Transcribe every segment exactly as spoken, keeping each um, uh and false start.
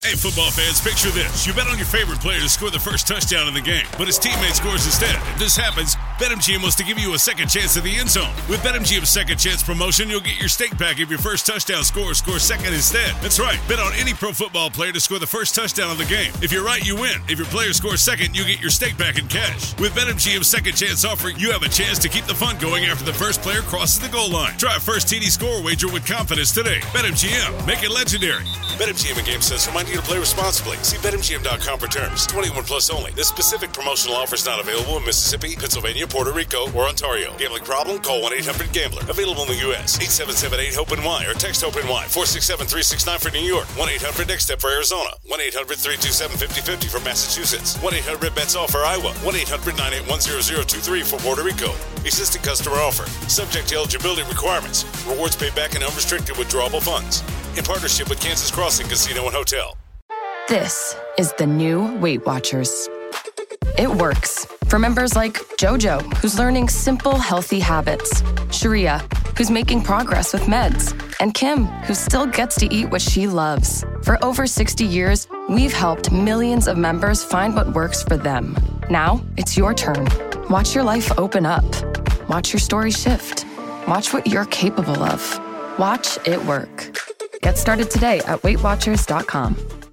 Hey, football fans, picture this. You bet on your favorite player to score the first touchdown in the game, but his teammate scores instead. If this happens, BetMGM wants to give you a second chance at the end zone. With BetMGM's second chance promotion, you'll get your stake back if your first touchdown scorer scores second instead. That's right. Bet on any pro football player to score the first touchdown of the game. If you're right, you win. If your player scores second, you get your stake back in cash. With BetMGM's second chance offer, you have a chance to keep the fun going after the first player crosses the goal line. Try a first T D score wager with confidence today. BetMGM. Make it legendary. BetMGM and GameSense remind you to play responsibly. See Bet M G M dot com for terms. twenty-one plus only. This specific promotional offer is not available in Mississippi, Pennsylvania, Puerto Rico, or Ontario. Gambling problem? Call one eight hundred gambler. Available in the U S eight seven seven eight hope N Y or text HOPE-NY. four six seven three six nine for New York. one eight hundred next step for Arizona. one eight hundred three two seven five zero five zero for Massachusetts. one eight hundred bets all for Iowa. one eight hundred nine eight one zero zero two three for Puerto Rico. Existing customer offer. Subject to eligibility requirements. Rewards paid back in unrestricted withdrawable funds. In partnership with Kansas Crossing Casino and Hotel. This is the new Weight Watchers. It works for members like JoJo, who's learning simple, healthy habits, Sharia, who's making progress with meds, and Kim, who still gets to eat what she loves. For over sixty years, we've helped millions of members find what works for them. Now, it's your turn. Watch your life open up. Watch your story shift. Watch what you're capable of. Watch it work. Get started today at weight watchers dot com.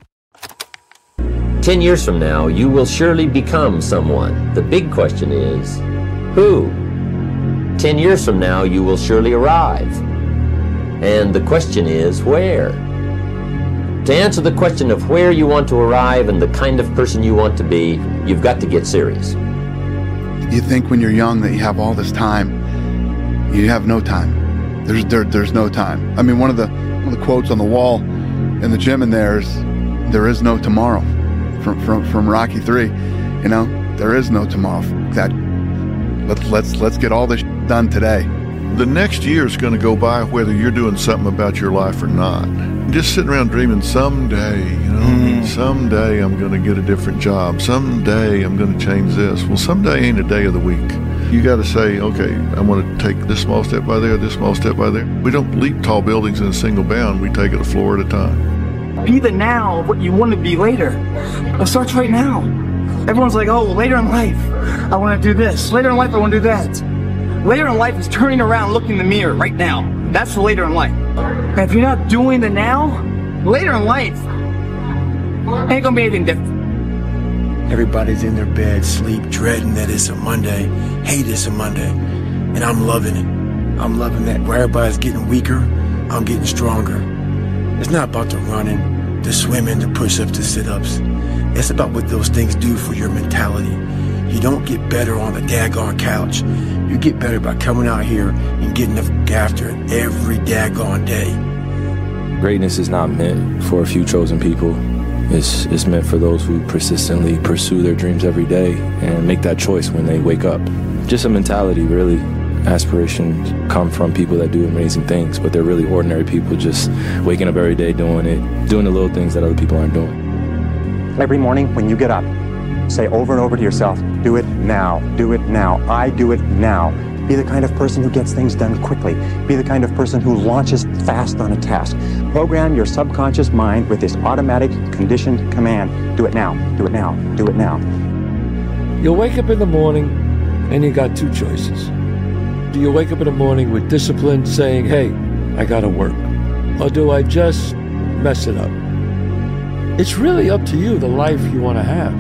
Ten years from now, you will surely become someone. The big question is, who? Ten years from now, you will surely arrive. And the question is, where? To answer the question of where you want to arrive and the kind of person you want to be, you've got to get serious. You think when you're young that you have all this time. You have no time. There's there, there's no time. I mean, one of the one of the quotes on the wall in the gym in there is, "There is no tomorrow," from from from Rocky three. You know, there is no tomorrow. That let's let's let's get all this done today. The next year is going to go by whether you're doing something about your life or not. Just sitting around dreaming someday, you know, mm. someday I'm going to get a different job. Someday I'm going to change this. Well, someday ain't a day of the week. You got to say, okay, I'm going to take this small step by there, this small step by there. We don't leap tall buildings in a single bound. We take it a floor at a time. Be the now of what you want to be later. It starts right now. Everyone's like, oh, later in life, I want to do this. Later in life, I want to do that. Later in life is turning around, looking in the mirror right now. That's the later in life. And if you're not doing the now, later in life ain't gonna be anything different. Everybody's in their bed, sleep, dreading that it's a Monday, hate it's a Monday, and I'm loving it. I'm loving that where everybody's getting weaker, I'm getting stronger. It's not about the running, the swimming, the push-ups, the sit-ups. It's about what those things do for your mentality. You don't get better on the daggone couch. You get better by coming out here and getting the f*** after it every daggone day. Greatness is not meant for a few chosen people. It's, it's meant for those who persistently pursue their dreams every day and make that choice when they wake up. Just a mentality, really. Aspirations come from people that do amazing things, but they're really ordinary people just waking up every day doing it, doing the little things that other people aren't doing. Every morning when you get up, say over and over to yourself, do it now, do it now, I do it now. Be the kind of person who gets things done quickly. Be the kind of person who launches fast on a task. Program your subconscious mind with this automatic conditioned command. Do it now, do it now, do it now. You'll wake up in the morning and you got two choices. Do you wake up in the morning with discipline saying, hey, I gotta work? Or do I just mess it up? It's really up to you, the life you want to have.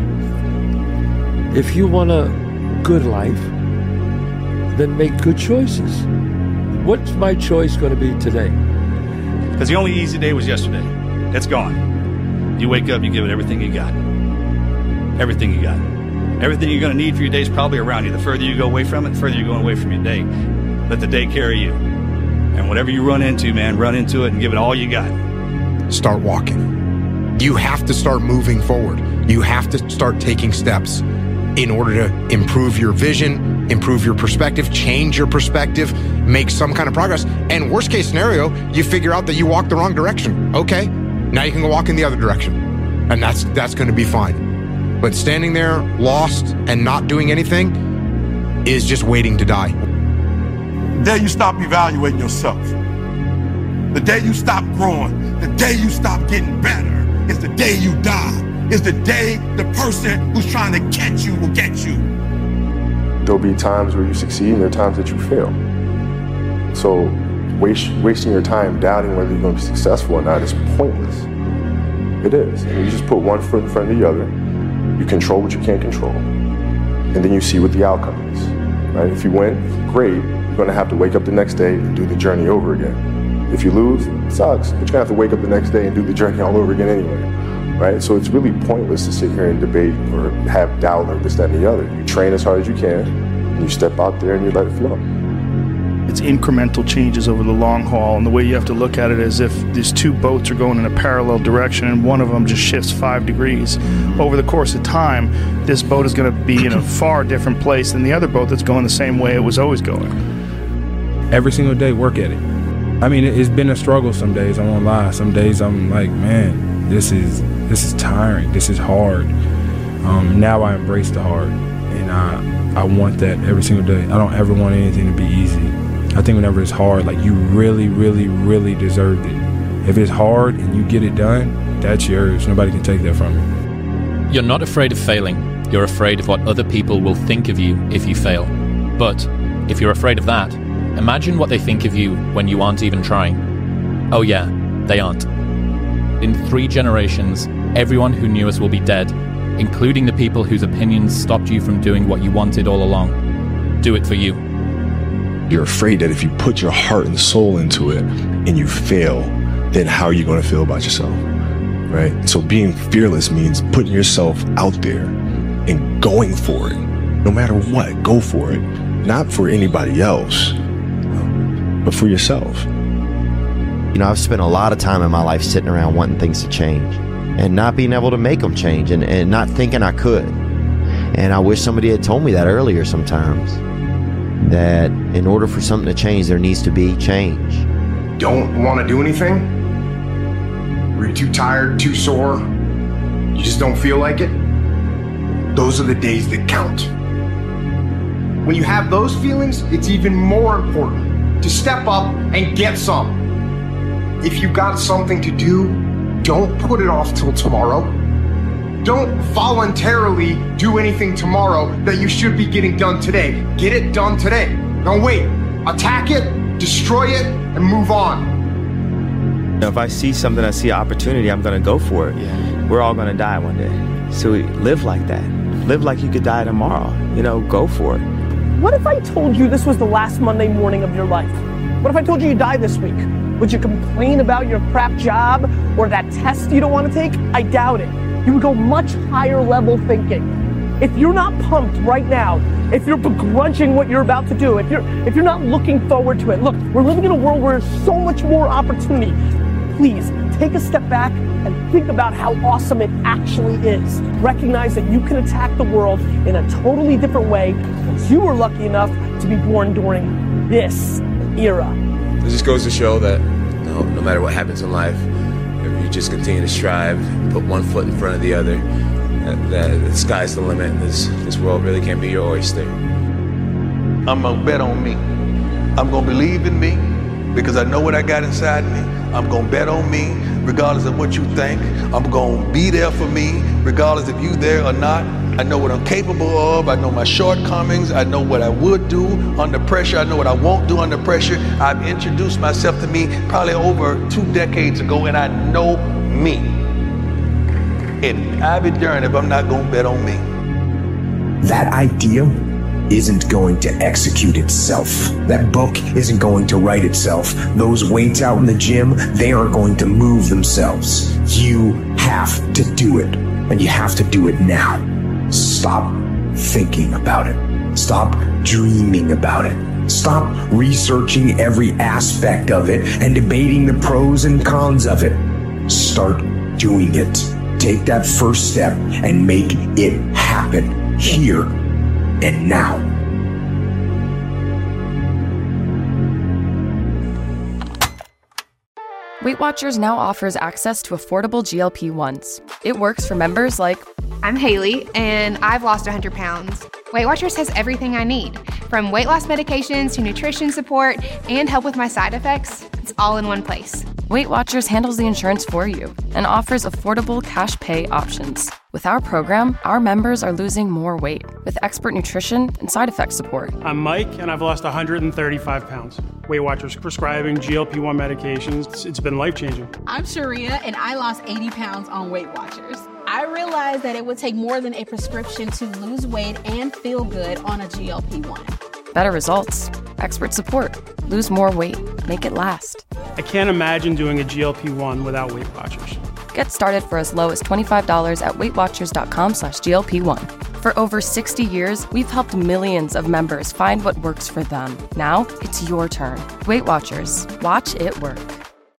If you want a good life, then make good choices. What's my choice going to be today? Because the only easy day was yesterday. That's gone. You wake up, you give it everything you got. Everything you got. Everything you're going to need for your day is probably around you. The further you go away from it, the further you're going away from your day. Let the day carry you. And whatever you run into, man, run into it and give it all you got. Start walking. You have to start moving forward. You have to start taking steps in order to improve your vision, improve your perspective, change your perspective, make some kind of progress. And worst case scenario, you figure out that you walked the wrong direction. Okay, now you can go walk in the other direction. And that's that's going to be fine. But standing there lost and not doing anything is just waiting to die. The day you stop evaluating yourself, the day you stop growing, the day you stop getting better, is the day you die. Is the day the person who's trying to catch you will get you. There'll be times where you succeed and there are times that you fail. So waste, wasting your time doubting whether you're going to be successful or not is pointless. It is. And you just put one foot in front of the other. You control what you can't control. And then you see what the outcome is. Right? If you win, great. You're going to have to wake up the next day and do the journey over again. If you lose, it sucks. But you're going to have to wake up the next day and do the journey all over again anyway. Right? So it's really pointless to sit here and debate or have doubt or this, that, and the other. You train as hard as you can, and you step out there and you let it flow. It's incremental changes over the long haul, and the way you have to look at it is if these two boats are going in a parallel direction and one of them just shifts five degrees, over the course of time, this boat is going to be in a far different place than the other boat that's going the same way it was always going. Every single day, work at it. I mean, it's been a struggle some days, I won't lie. Some days I'm like, man, this is this is tiring, this is hard. Um, now I embrace the hard, and I, I want that every single day. I don't ever want anything to be easy. I think whenever it's hard, like, you really, really, really deserved it. If it's hard and you get it done, that's yours. Nobody can take that from you. You're not afraid of failing. You're afraid of what other people will think of you if you fail. But if you're afraid of that, imagine what they think of you when you aren't even trying. Oh yeah, they aren't. In three generations, everyone who knew us will be dead, including the people whose opinions stopped you from doing what you wanted all along. Do it for you. You're afraid that if you put your heart and soul into it and you fail, then how are you going to feel about yourself, right? So being fearless means putting yourself out there and going for it. No matter what, go for it. Not for anybody else, but for yourself. You know, I've spent a lot of time in my life sitting around wanting things to change and not being able to make them change and, and not thinking I could. And I wish somebody had told me that earlier sometimes. That in order for something to change, there needs to be change. Don't want to do anything? Or you're too tired, too sore? You just don't feel like it? Those are the days that count. When you have those feelings, it's even more important to step up and get some. If you got something to do, don't put it off till tomorrow. Don't voluntarily do anything tomorrow that you should be getting done today. Get it done today. Don't wait. Attack it, destroy it, and move on. If I see something, I see an opportunity, I'm going to go for it. Yeah. We're all going to die one day. So live like that. Live like you could die tomorrow. You know, go for it. What if I told you this was the last Monday morning of your life? What if I told you you die this week? Would you complain about your crap job or that test you don't want to take? I doubt it. You would go much higher level thinking. If you're not pumped right now, if you're begrudging what you're about to do, if you're if you're not looking forward to it, look, we're living in a world where there's so much more opportunity. Please take a step back and think about how awesome it actually is. Recognize that you can attack the world in a totally different way because you were lucky enough to be born during this era. It just goes to show that you know, no matter what happens in life, if you just continue to strive, put one foot in front of the other, that, that the sky's the limit, and this, this world really can't be your oyster. I'm gonna bet on me. I'm gonna believe in me because I know what I got inside me. I'm gonna bet on me regardless of what you think. I'm gonna be there for me regardless if you there or not. I know what I'm capable of. I know my shortcomings. I know what I would do under pressure. I know what I won't do under pressure. I've introduced myself to me probably over two decades ago, and I know me. And I'll be darned if I'm not gonna bet on me. That idea isn't going to execute itself. That book isn't going to write itself. Those weights out in the gym, they aren't going to move themselves. You have to do it, and you have to do it now. Stop thinking about it. Stop dreaming about it. Stop researching every aspect of it and debating the pros and cons of it. Start doing it. Take that first step and make it happen here and now. Weight Watchers now offers access to affordable G L P ones. It works for members like... I'm Haley, and I've lost one hundred pounds. Weight Watchers has everything I need, from weight loss medications to nutrition support and help with my side effects. It's all in one place. Weight Watchers handles the insurance for you and offers affordable cash pay options. With our program, our members are losing more weight with expert nutrition and side effect support. I'm Mike, and I've lost one hundred thirty-five pounds. Weight Watchers prescribing G L P one medications. It's, it's been life-changing. I'm Sharia, and I lost eighty pounds on Weight Watchers. I realized that it would take more than a prescription to lose weight and feel good on a G L P one. Better results, expert support, lose more weight, make it last. I can't imagine doing a G L P one without Weight Watchers. Get started for as low as twenty-five dollars at weightwatchers.com slash GLP1. For over sixty years, we've helped millions of members find what works for them. Now, it's your turn. Weight Watchers. Watch it work.